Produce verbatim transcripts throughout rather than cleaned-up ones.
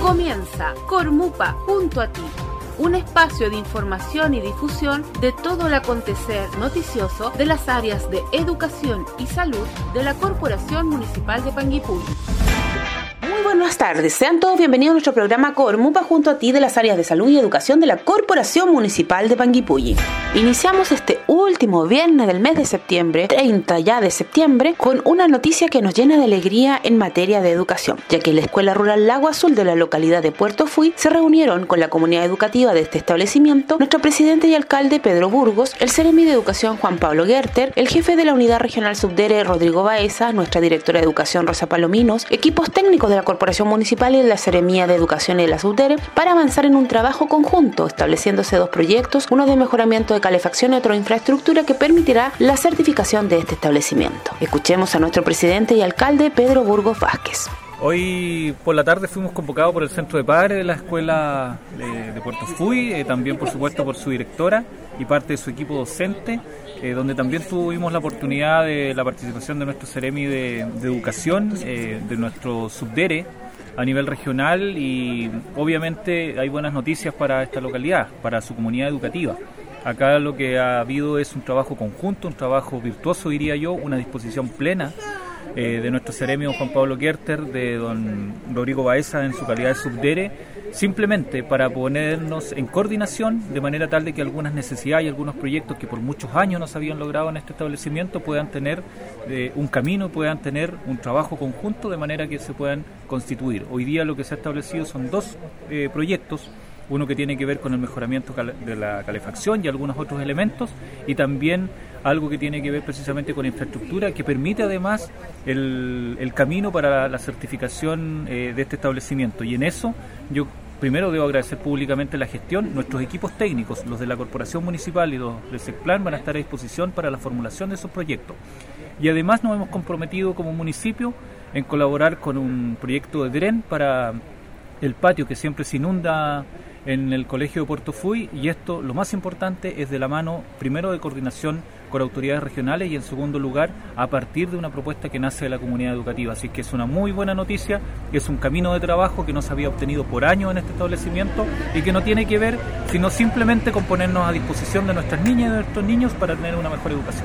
Comienza Cormupa junto a ti, un espacio de información y difusión de todo el acontecer noticioso de las áreas de educación y salud de la Corporación Municipal de Panguipulli. Muy buenas tardes, sean todos bienvenidos a nuestro programa Cormupa junto a ti de las áreas de salud y educación de la Corporación Municipal de Panguipulli. Iniciamos este último viernes del mes de septiembre, treinta ya de septiembre, con una noticia que nos llena de alegría en materia de educación, ya que en la Escuela Rural Lago Azul de la localidad de Puerto Fuy se reunieron con la comunidad educativa de este establecimiento nuestro presidente y alcalde Pedro Burgos, el Seremi de Educación Juan Pablo Gerter, el jefe de la Unidad Regional Subdere Rodrigo Baeza, nuestra directora de Educación Rosa Palominos, equipos técnicos de la Corporación Municipal y de la Seremía de Educación y de la Subdere, para avanzar en un trabajo conjunto, estableciéndose dos proyectos, uno de mejoramiento de calefacción y otro de infraestructura que permitirá la certificación de este establecimiento. Escuchemos a nuestro presidente y alcalde Pedro Burgos Vázquez. Hoy por la tarde fuimos convocados por el Centro de Padres de la Escuela de, de Puerto Fuy, eh, también por supuesto por su directora y parte de su equipo docente, eh, donde también tuvimos la oportunidad de la participación de nuestro Seremi de, de Educación, eh, de nuestro Subdere a nivel regional, y obviamente hay buenas noticias para esta localidad, para su comunidad educativa. Acá lo que ha habido es un trabajo conjunto, un trabajo virtuoso diría yo, una disposición plena eh, de nuestro Seremi don Juan Pablo Gerter, de don Rodrigo Baeza en su calidad de subdere, simplemente para ponernos en coordinación de manera tal de que algunas necesidades y algunos proyectos que por muchos años no se habían logrado en este establecimiento puedan tener eh, un camino, puedan tener un trabajo conjunto de manera que se puedan constituir. Hoy día lo que se ha establecido son dos eh, proyectos, uno que tiene que ver con el mejoramiento de la calefacción y algunos otros elementos, y también algo que tiene que ver precisamente con infraestructura, que permite además el, el camino para la certificación eh, de este establecimiento. Y en eso yo primero debo agradecer públicamente la gestión. Nuestros equipos técnicos, los de la Corporación Municipal y los del SECPLAN, van a estar a disposición para la formulación de esos proyectos. Y además nos hemos comprometido como municipio en colaborar con un proyecto de dren para el patio que siempre se inunda en el Colegio de Puerto Fuy, y esto, lo más importante, es de la mano primero de coordinación con autoridades regionales y en segundo lugar a partir de una propuesta que nace de la comunidad educativa. Así que es una muy buena noticia, que es un camino de trabajo que no se había obtenido por años en este establecimiento y que no tiene que ver sino simplemente con ponernos a disposición de nuestras niñas y de nuestros niños para tener una mejor educación.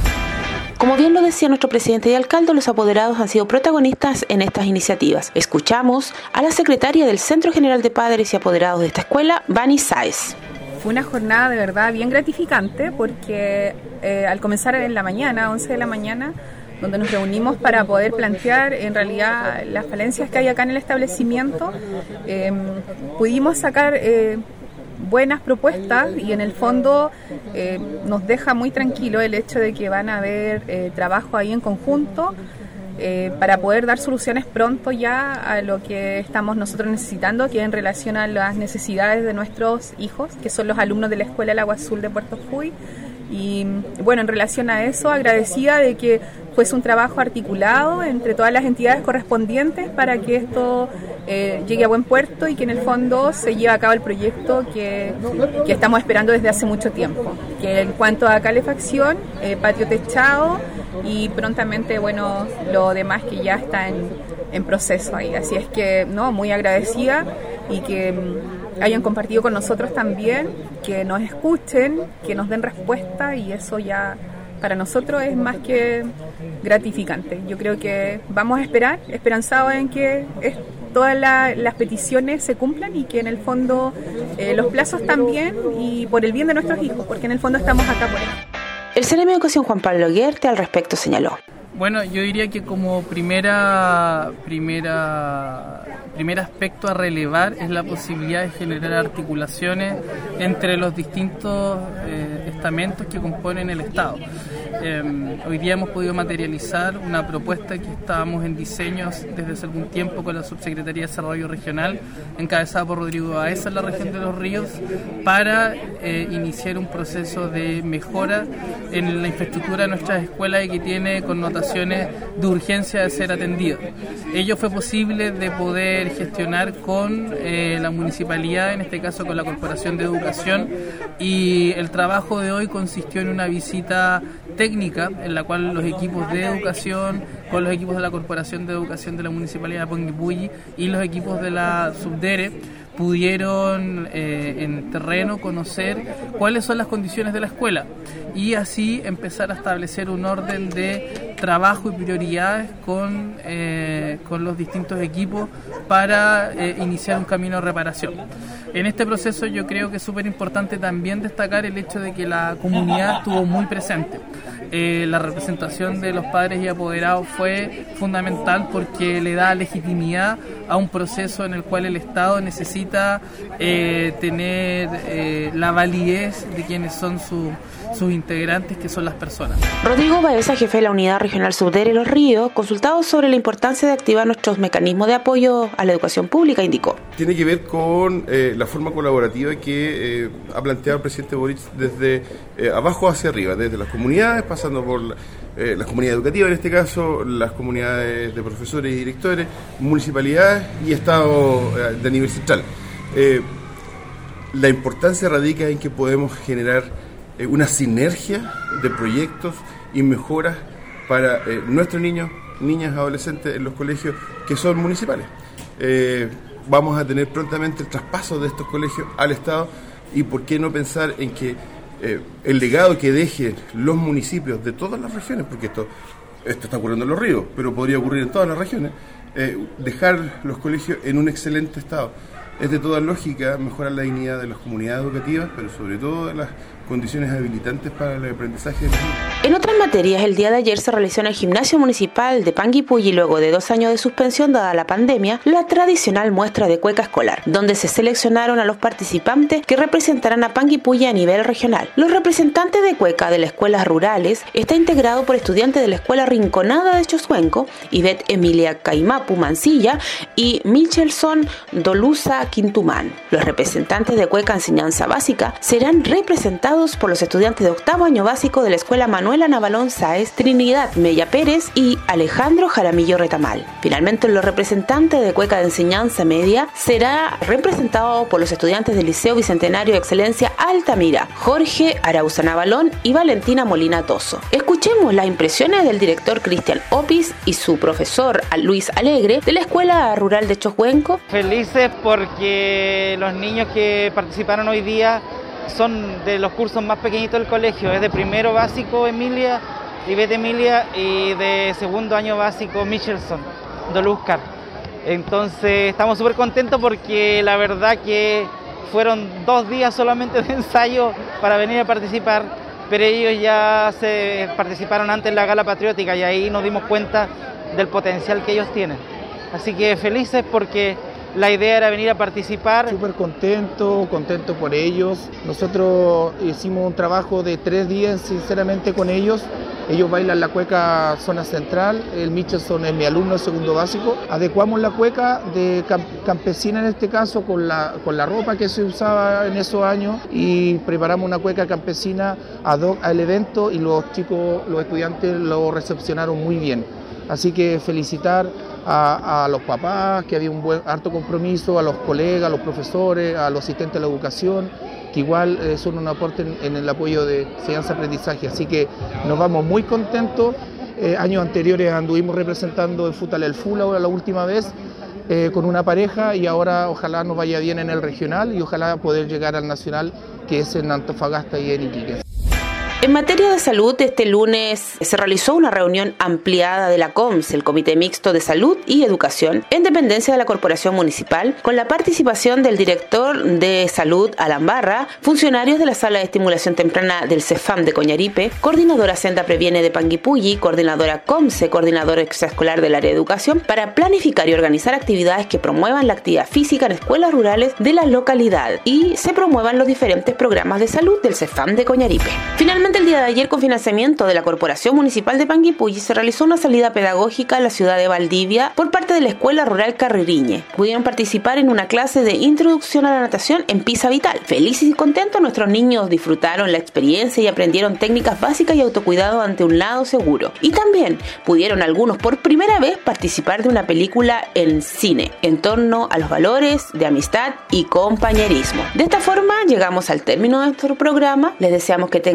Como bien lo decía nuestro presidente y alcalde, los apoderados han sido protagonistas en estas iniciativas. Escuchamos a la secretaria del Centro General de Padres y Apoderados de esta escuela, Vani Sáez. Fue una jornada de verdad bien gratificante porque eh, al comenzar en la mañana, once de la mañana, donde nos reunimos para poder plantear en realidad las falencias que hay acá en el establecimiento, eh, pudimos sacar eh, buenas propuestas, y en el fondo eh, nos deja muy tranquilo el hecho de que van a haber eh, trabajo ahí en conjunto eh, para poder dar soluciones pronto ya a lo que estamos nosotros necesitando, que es en relación a las necesidades de nuestros hijos, que son los alumnos de la Escuela Lago Azul de Puerto Fuy. Y bueno, en relación a eso, agradecida de que fuese un trabajo articulado entre todas las entidades correspondientes para que esto eh, llegue a buen puerto y que en el fondo se lleve a cabo el proyecto que, que estamos esperando desde hace mucho tiempo. Que en cuanto a calefacción, eh, patio techado y prontamente, bueno, lo demás que ya está en, en proceso ahí. Así es que, no, muy agradecida y que hayan compartido con nosotros también, que nos escuchen, que nos den respuesta, y eso ya para nosotros es más que gratificante. Yo creo que vamos a esperar, esperanzados en que es, todas la, las peticiones se cumplan y que en el fondo eh, los plazos también, y por el bien de nuestros hijos, porque en el fondo estamos acá por eso. El Seremi de Educación Juan Pablo Guerte al respecto señaló. Bueno, yo diría que como primera, primera, primer aspecto a relevar es la posibilidad de generar articulaciones entre los distintos eh, estamentos que componen el Estado. Eh, hoy día hemos podido materializar una propuesta que estábamos en diseños desde hace algún tiempo con la Subsecretaría de Desarrollo Regional, encabezada por Rodrigo Baeza en la región de Los Ríos, para eh, iniciar un proceso de mejora en la infraestructura de nuestras escuelas y que tiene connotaciones de urgencia de ser atendido. Ello fue posible de poder gestionar con eh, la municipalidad, en este caso con la Corporación de Educación, y el trabajo de hoy consistió en una visita técnica en la cual los equipos de educación con los equipos de la Corporación de Educación de la Municipalidad de Panguipulli y los equipos de la Subdere, pudieron eh, en terreno conocer cuáles son las condiciones de la escuela y así empezar a establecer un orden de trabajo y prioridades con, eh, con los distintos equipos para eh, iniciar un camino de reparación. En este proceso yo creo que es súper importante también destacar el hecho de que la comunidad estuvo muy presente. Eh, la representación de los padres y apoderados fue fundamental porque le da legitimidad a un proceso en el cual el Estado necesita eh, tener eh, la validez de quienes son su, sus integrantes, que son las personas. Rodrigo Baeza, jefe de la Unidad Regional Subdere Los Ríos, consultado sobre la importancia de activar nuestros mecanismos de apoyo a la educación pública, indicó. Tiene que ver con eh, la forma colaborativa que eh, ha planteado el presidente Boric desde eh, abajo hacia arriba, desde las comunidades, pasando por la, eh, las comunidades educativas, en este caso, las comunidades de profesores y directores, municipalidades y Estado eh, de nivel central. Eh, la importancia radica en que podemos generar eh, una sinergia de proyectos y mejoras para eh, nuestros niños, niñas, adolescentes en los colegios que son municipales. Eh, vamos a tener prontamente el traspaso de estos colegios al Estado y por qué no pensar en que eh, el legado que dejen los municipios de todas las regiones, porque esto, esto está ocurriendo en Los Ríos, pero podría ocurrir en todas las regiones, eh, dejar los colegios en un excelente estado. Es de toda lógica mejorar la dignidad de las comunidades educativas, pero sobre todo de las condiciones habilitantes para el aprendizaje de los niños. En otras materias, el día de ayer se realizó en el Gimnasio Municipal de Panguipulli, luego de dos años de suspensión dada la pandemia, la tradicional muestra de cueca escolar, donde se seleccionaron a los participantes que representarán a Panguipulli a nivel regional. Los representantes de cueca de las escuelas rurales está integrado por estudiantes de la Escuela Rinconada de Choscuenco, Ivette Emilia Caimapu Mancilla y Michelson Dolusa Quintumán. Los representantes de cueca enseñanza básica serán representados por los estudiantes de octavo año básico de la Escuela Manuela Navalón Sáez, Trinidad Mella Pérez y Alejandro Jaramillo Retamal. Finalmente, los representantes de cueca de enseñanza media será representado por los estudiantes del Liceo Bicentenario de Excelencia Altamira, Jorge Arauza Navalón y Valentina Molina Toso. Escuchemos las impresiones del director Cristian Opis y su profesor Luis Alegre de la Escuela Rural de Choscuenco. Felices porque los niños que participaron hoy día son de los cursos más pequeñitos del colegio, es de primero básico Emilia, Ivette Emilia, y de segundo año básico Michelson, Doluzcar. Entonces estamos súper contentos porque la verdad que fueron dos días solamente de ensayo para venir a participar, pero ellos ya se participaron antes en la gala patriótica y ahí nos dimos cuenta del potencial que ellos tienen. Así que felices porque la idea era venir a participar. Súper contento, contento por ellos. Nosotros hicimos un trabajo de tres días sinceramente con ellos. Ellos bailan la cueca zona central, el Michelson es mi alumno de segundo básico. Adecuamos la cueca de campesina en este caso con la, con la ropa que se usaba en esos años y preparamos una cueca campesina ad hoc al evento y los chicos, los estudiantes lo recepcionaron muy bien. Así que felicitar a, a los papás, que había un buen harto compromiso, a los colegas, a los profesores, a los asistentes de la educación, que igual eh, son un aporte en, en el apoyo de enseñanza-aprendizaje. Así que nos vamos muy contentos. Eh, años anteriores anduvimos representando en Futal el Fula, ahora la última vez, eh, con una pareja, y ahora ojalá nos vaya bien en el regional y ojalá poder llegar al nacional, que es en Antofagasta y en Iquique. En materia de salud, este lunes se realizó una reunión ampliada de la C O M S, el Comité Mixto de Salud y Educación, en dependencia de la Corporación Municipal, con la participación del director de Salud Alan Barra, funcionarios de la Sala de Estimulación Temprana del CEFAM de Coñaripe, coordinadora Senda Previene de Panguipulli, coordinadora C O M S E, coordinador extraescolar del área de educación, para planificar y organizar actividades que promuevan la actividad física en escuelas rurales de la localidad y se promuevan los diferentes programas de salud del CEFAM de Coñaripe. Finalmente, el día de ayer, con financiamiento de la Corporación Municipal de Panguipulli, se realizó una salida pedagógica a la ciudad de Valdivia por parte de la Escuela Rural Carririñe. Pudieron participar en una clase de introducción a la natación en Pisa Vital. Felices y contentos, nuestros niños disfrutaron la experiencia y aprendieron técnicas básicas y autocuidado ante un lado seguro. Y también pudieron algunos por primera vez participar de una película en cine en torno a los valores de amistad y compañerismo. De esta forma llegamos al término de nuestro programa. Les deseamos que tengan un lindo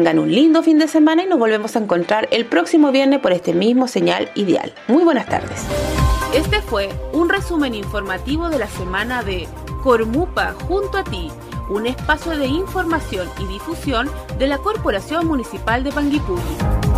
lindo fin de semana y nos volvemos a encontrar el próximo viernes por este mismo señal ideal. Muy buenas tardes. Este fue un resumen informativo de la semana de Cormupa junto a ti, un espacio de información y difusión de la Corporación Municipal de Panguipulli.